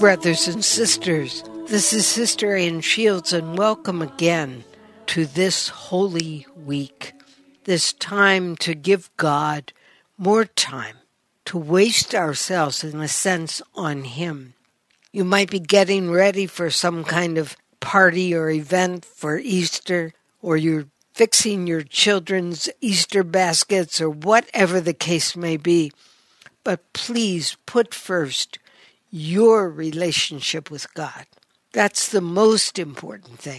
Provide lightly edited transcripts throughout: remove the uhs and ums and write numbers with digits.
brothers and sisters. This is Sister Ann Shields, and welcome again to this Holy Week. This time to give God more time, to waste ourselves, in a sense, on Him. You might be getting ready for some kind of party or event for Easter, or you're fixing your children's Easter baskets, or whatever the case may be. But please put first your relationship with God. That's the most important thing.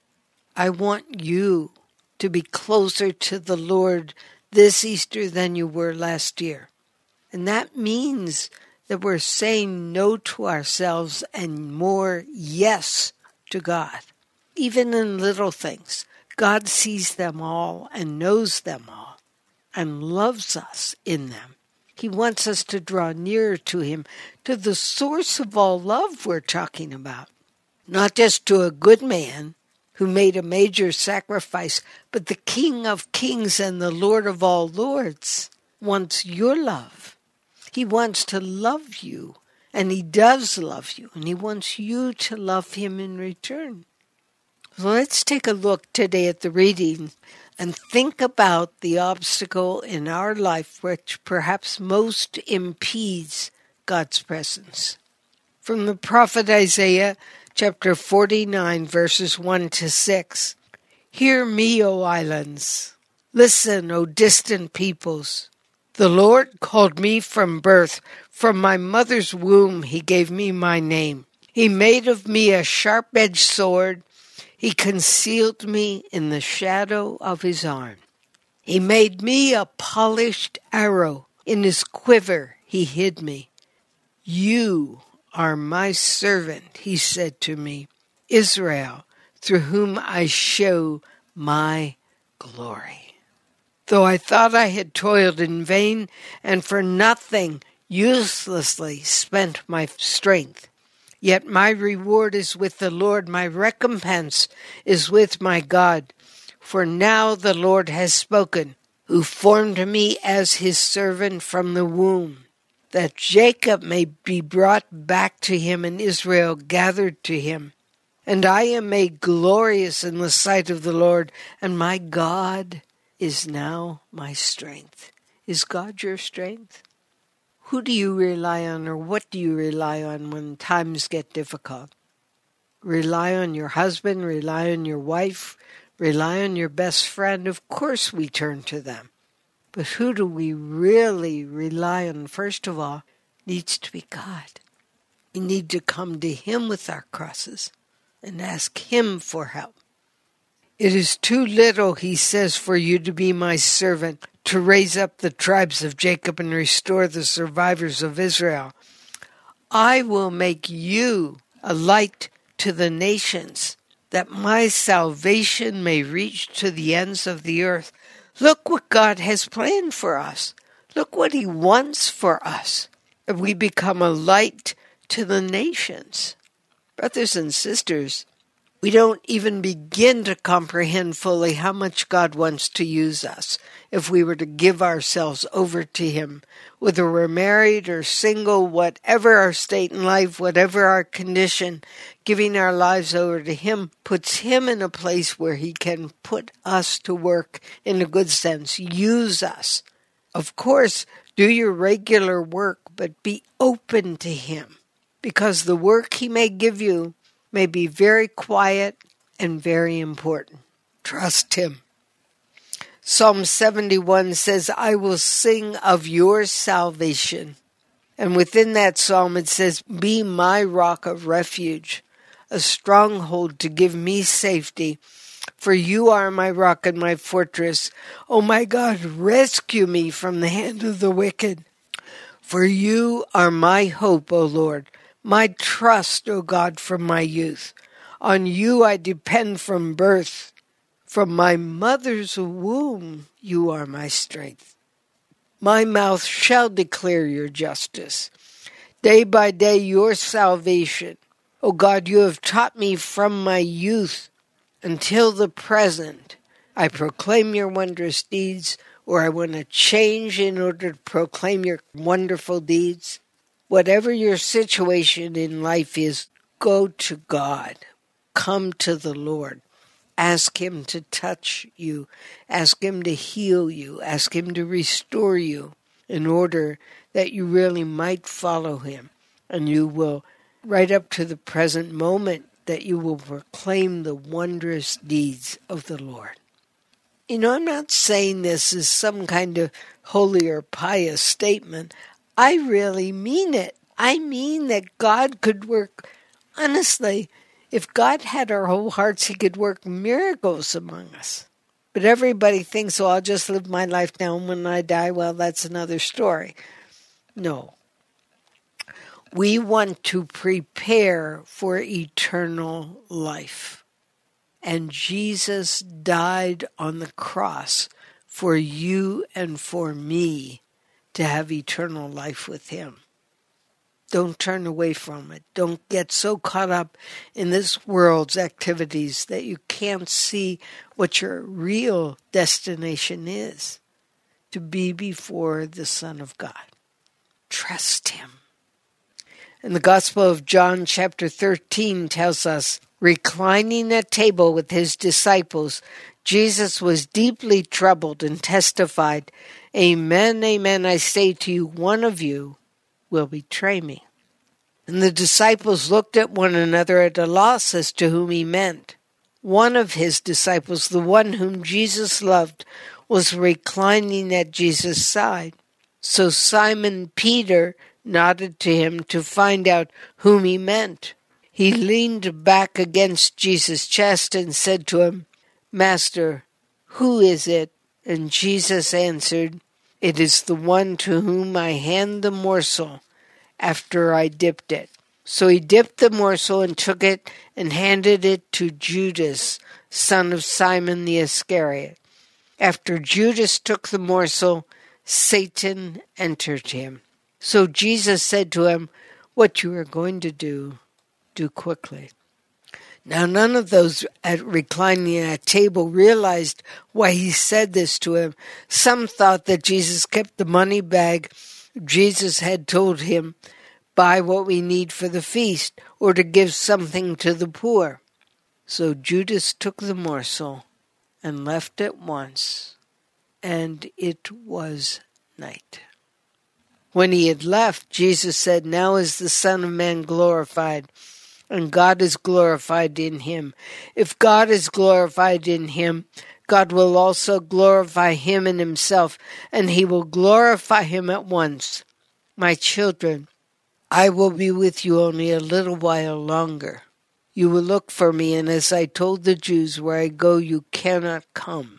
I want you to be closer to the Lord this Easter than you were last year. And that means that we're saying no to ourselves and more yes to God. Even in little things, God sees them all and knows them all and loves us in them. He wants us to draw nearer to Him, to the source of all love we're talking about. Not just to a good man who made a major sacrifice, but the King of Kings and the Lord of all lords wants your love. He wants to love you, and He does love you, and He wants you to love Him in return. So let's take a look today at the reading and think about the obstacle in our life which perhaps most impedes God's presence. From the prophet Isaiah, chapter 49, verses 1 to 6. Hear me, O islands. Listen, O distant peoples. The Lord called me from birth. From my mother's womb He gave me my name. He made of me a sharp-edged sword. He concealed me in the shadow of His arm. He made me a polished arrow. In His quiver He hid me. You are my servant, He said to me, Israel, through whom I show my glory. Though I thought I had toiled in vain and for nothing uselessly spent my strength, yet my reward is with the Lord, my recompense is with my God. For now the Lord has spoken, who formed me as His servant from the womb, that Jacob may be brought back to Him and Israel gathered to Him. And I am made glorious in the sight of the Lord, and my God is now my strength. Is God your strength? Who do you rely on, or what do you rely on when times get difficult? Rely on your husband, rely on your wife, rely on your best friend. Of course we turn to them. But who do we really rely on? First of all, needs to be God. We need to come to Him with our crosses and ask Him for help. It is too little, He says, for you to be my servant, to raise up the tribes of Jacob and restore the survivors of Israel. I will make you a light to the nations, that my salvation may reach to the ends of the earth. Look what God has planned for us. Look what He wants for us. That we become a light to the nations. Brothers and sisters, we don't even begin to comprehend fully how much God wants to use us if we were to give ourselves over to Him. Whether we're married or single, whatever our state in life, whatever our condition, giving our lives over to Him puts Him in a place where He can put us to work in a good sense, use us. Of course, do your regular work, but be open to Him, because the work He may give you may be very quiet and very important. Trust Him. Psalm 71 says, I will sing of your salvation. And within that psalm it says, be my rock of refuge, a stronghold to give me safety. For you are my rock and my fortress. O my God, rescue me from the hand of the wicked. For you are my hope, O Lord, my trust, O God, from my youth. On you I depend from birth. From my mother's womb you are my strength. My mouth shall declare your justice. Day by day your salvation. O God, you have taught me from my youth until the present. I proclaim your wondrous deeds, or I want to change in order to proclaim your wonderful deeds. Whatever your situation in life is, go to God. Come to the Lord. Ask Him to touch you. Ask Him to heal you. Ask Him to restore you in order that you really might follow Him. And you will, right up to the present moment, that you will proclaim the wondrous deeds of the Lord. You know, I'm not saying this as some kind of holy or pious statement. I really mean it. I mean that God could work, honestly, if God had our whole hearts, He could work miracles among us. But everybody thinks, oh, I'll just live my life now, and when I die, well, that's another story. No. We want to prepare for eternal life. And Jesus died on the cross for you and for me to have eternal life with Him. Don't turn away from it. Don't get so caught up in this world's activities that you can't see what your real destination is, to be before the Son of God. Trust Him. And the Gospel of John chapter 13 tells us, reclining at table with His disciples, Jesus was deeply troubled and testified, Amen, amen, I say to you, one of you will betray me. And the disciples looked at one another at a loss as to whom He meant. One of His disciples, the one whom Jesus loved, was reclining at Jesus' side. So Simon Peter nodded to Him to find out whom He meant. He leaned back against Jesus' chest and said to Him, Master, who is it? And Jesus answered, It is the one to whom I hand the morsel after I dipped it. So He dipped the morsel and took it and handed it to Judas, son of Simon the Iscariot. After Judas took the morsel, Satan entered him. So Jesus said to him, What you are going to do quickly. Now none of those reclining at table realized why He said this to him. Some thought that Jesus kept the money bag Jesus had told him, buy what we need for the feast, or to give something to the poor. So Judas took the morsel and left at once, and it was night. When He had left, Jesus said, Now is the Son of Man glorified, and God is glorified in Him. If God is glorified in Him, God will also glorify Him in Himself, and He will glorify Him at once. My children, I will be with you only a little while longer. You will look for me, and as I told the Jews, where I go you cannot come.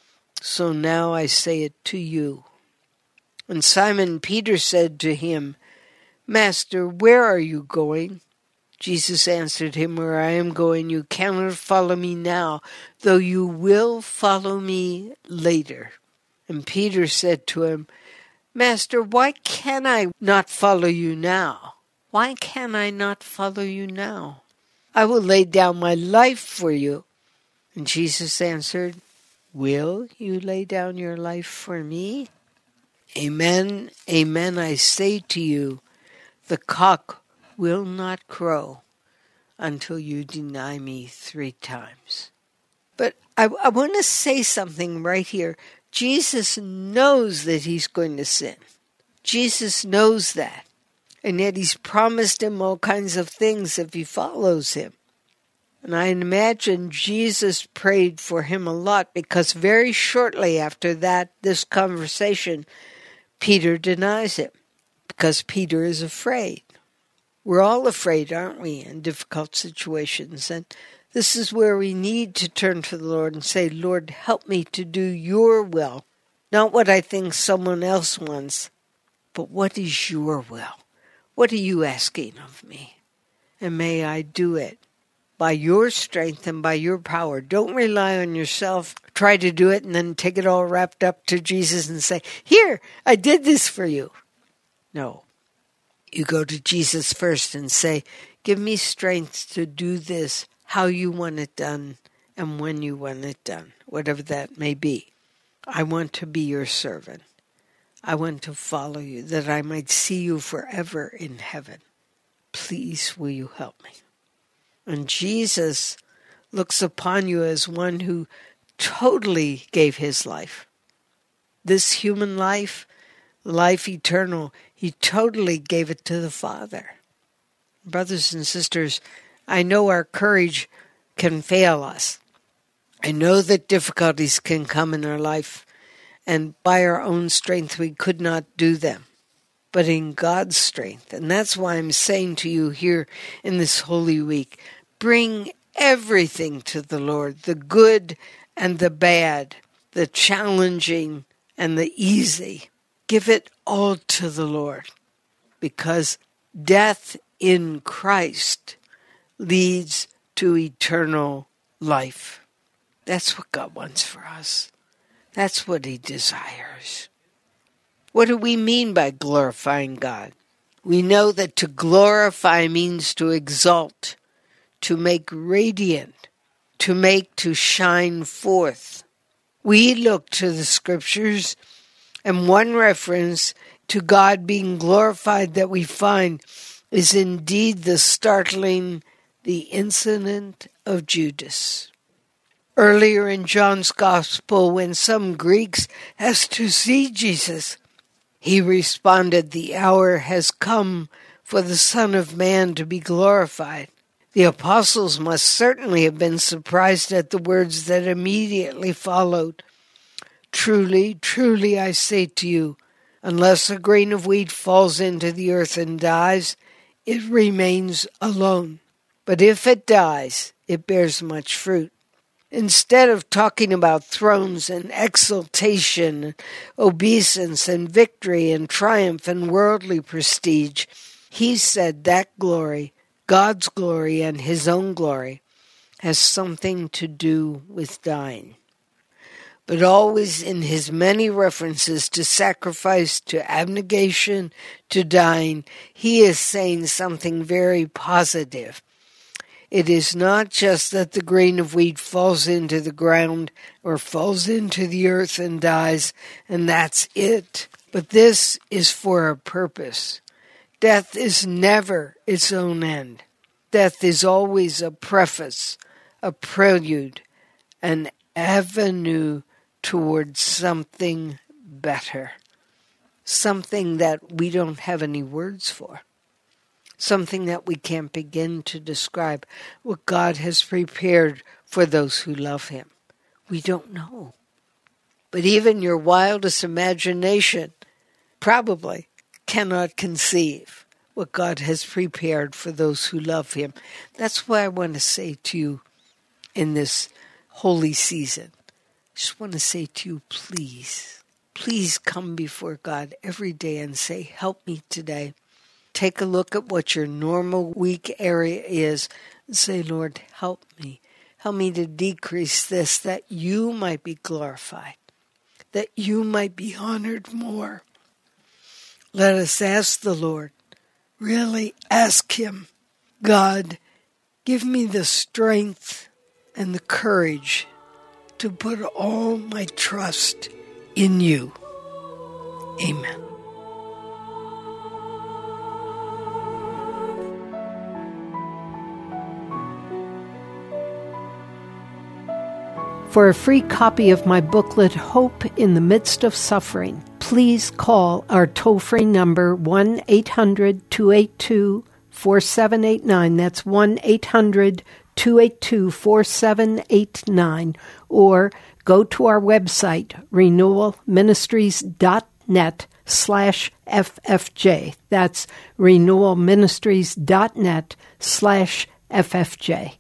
So now I say it to you. And Simon Peter said to Him, Master, where are you going? Jesus answered him, Where I am going you cannot follow me now, though you will follow me later. And Peter said to Him, Master, why can I not follow you now? Why can I not follow you now? I will lay down my life for you. And Jesus answered, Will you lay down your life for me? Amen, amen, I say to you, the cock will not crow until you deny me 3 times. But I want to say something right here. Jesus knows that he's going to sin. Jesus knows that. And yet He's promised him all kinds of things if he follows Him. And I imagine Jesus prayed for him a lot, because very shortly after that, this conversation, Peter denies Him, because Peter is afraid. We're all afraid, aren't we, in difficult situations? And this is where we need to turn to the Lord and say, Lord, help me to do your will. Not what I think someone else wants, but what is your will? What are you asking of me? And may I do it by your strength and by your power. Don't rely on yourself. Try to do it and then take it all wrapped up to Jesus and say, Here, I did this for you. No. You go to Jesus first and say, Give me strength to do this, how you want it done, and when you want it done, whatever that may be. I want to be your servant. I want to follow you, that I might see you forever in heaven. Please, will you help me? And Jesus looks upon you as one who totally gave his life. This human life, life eternal, he totally gave it to the Father. Brothers and sisters, I know our courage can fail us. I know that difficulties can come in our life, and by our own strength we could not do them. But in God's strength, and that's why I'm saying to you here in this Holy Week, bring everything to the Lord, the good and the bad, the challenging and the easy. Give it all to the Lord, because death in Christ leads to eternal life. That's what God wants for us. That's what he desires. What do we mean by glorifying God? We know that to glorify means to exalt, to make radiant, to shine forth. We look to the scriptures, and one reference to God being glorified that we find is indeed the incident of Judas. Earlier in John's Gospel, when some Greeks asked to see Jesus, he responded, "The hour has come for the Son of Man to be glorified." The apostles must certainly have been surprised at the words that immediately followed. "Truly, truly, I say to you, unless a grain of wheat falls into the earth and dies, it remains alone. But if it dies, it bears much fruit." Instead of talking about thrones and exaltation, obeisance and victory and triumph and worldly prestige, he said that glory, God's glory and his own glory, has something to do with dying. But always in his many references to sacrifice, to abnegation, to dying, he is saying something very positive. It is not just that the grain of wheat falls into the ground or falls into the earth and dies, and that's it. But this is for a purpose. Death is never its own end. Death is always a preface, a prelude, an avenue towards something better, something that we don't have any words for. Something that we can't begin to describe, what God has prepared for those who love him. We don't know. But even your wildest imagination probably cannot conceive what God has prepared for those who love him. That's why I want to say to you in this holy season, I just want to say to you, please come before God every day and say, "Help me today." Take a look at what your normal weak area is and say, "Lord, help me. Help me to decrease this, that you might be glorified, that you might be honored more." Let us ask the Lord, really ask him, "God, give me the strength and the courage to put all my trust in you." Amen. For a free copy of my booklet, Hope in the Midst of Suffering, please call our toll-free number 1-800-282-4789. That's 1-800-282-4789. Or go to our website, renewalministries.net/FFJ. That's renewalministries.net/FFJ.